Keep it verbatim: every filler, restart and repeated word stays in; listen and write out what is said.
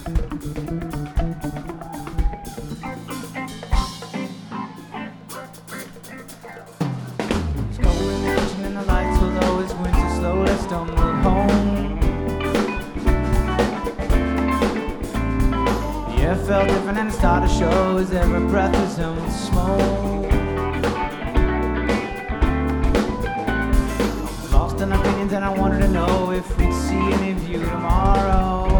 And the lights, although it's winter, slowly stumbled home. Yeah, it felt different and it started to show as every breath was him with smoke. I was lost in opinions and I wanted to know if we'd see any of you tomorrow.